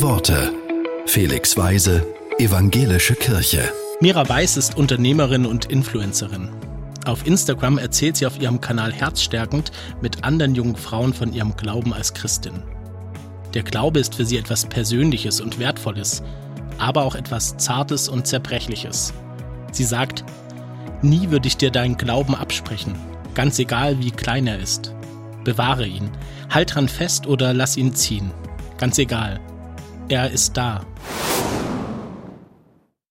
Worte. Felix Weise, Evangelische Kirche. Mira Weiß ist Unternehmerin und Influencerin. Auf Instagram erzählt sie auf ihrem Kanal herzstärkend mit anderen jungen Frauen von ihrem Glauben als Christin. Der Glaube ist für sie etwas Persönliches und Wertvolles, aber auch etwas Zartes und Zerbrechliches. Sie sagt: Nie würde ich dir deinen Glauben absprechen, ganz egal wie klein er ist. Bewahre ihn, halt dran fest oder lass ihn ziehen. Ganz egal. Er ist da.